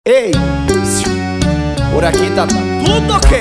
Ei, por aqui tá tudo ok.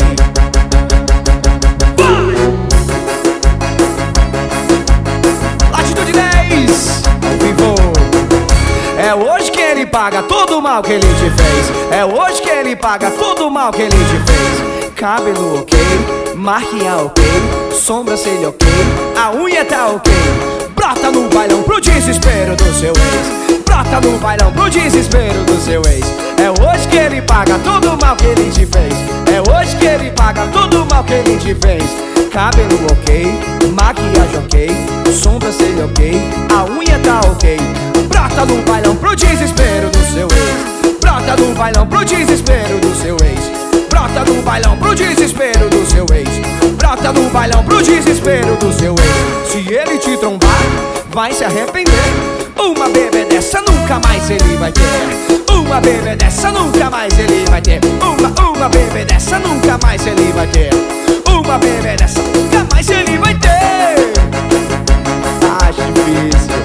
Latitude 10, ao vivo. É hoje que ele paga todo o mal que ele te fez. É hoje que ele paga todo o mal que ele te fez. Cabelo ok, marquinha ok, sobrancelha ok, a unha tá ok. Brota no bailão pro desespero do seu ex. Brota no bailão pro desespero do seu ex. É hoje que ele paga todo o mal que ele te fez. É hoje que ele paga todo o mal que ele te fez. Cabelo ok, maquiagem ok, sobrancelha ok, a unha tá ok. Brota no bailão pro desespero do seu ex. Brota no bailão pro desespero do seu ex. Brota no bailão pro desespero do seu ex. Brota no bailão pro desespero do seu ex. Se ele te trombar, vai se arrepender. Uma bebê dessa nunca mais ele vai ter. Uma bebê dessa nunca mais ele vai ter. Uma bebê dessa nunca mais ele vai ter. Uma bebê dessa nunca mais ele vai ter. Acho difícil.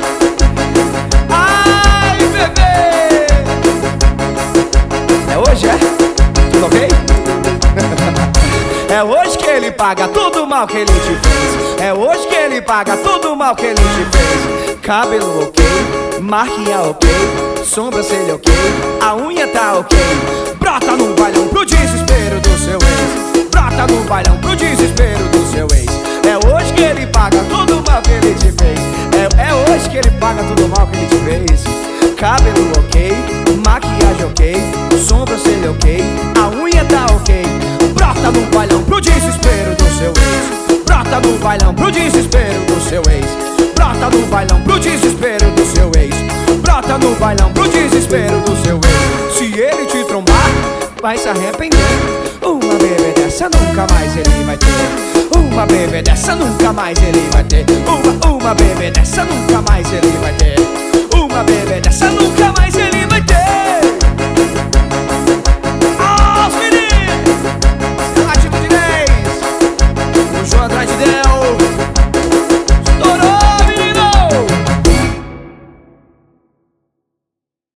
Ai, bebê. É hoje, é? Tudo ok? É hoje que ele paga todo o mal que ele te fez. É hoje que ele paga todo o mal que ele te fez. Cabelo ok, marquinha ok, sobrancelha ok, a unha tá ok. Brota no bailão pro desespero do seu ex. Brota no bailão pro desespero do seu ex. É hoje que ele paga todo o mal que ele te fez. É hoje que ele paga todo o mal que ele te fez. Cabelo ok, maquiagem ok, sobrancelha ok, a unha tá ok. Brota no bailão pro desespero do seu ex. Brota no bailão pro desespero do seu ex. Brota no bailão pro desespero do seu ex. Brota no bailão pro desespero do seu ex. Se ele te trombar, vai se arrepender. Uma bebê dessa nunca mais ele vai ter. Uma bebê dessa nunca mais ele vai ter. Uma bebê dessa nunca mais ele vai ter. Uma bebê dessa nunca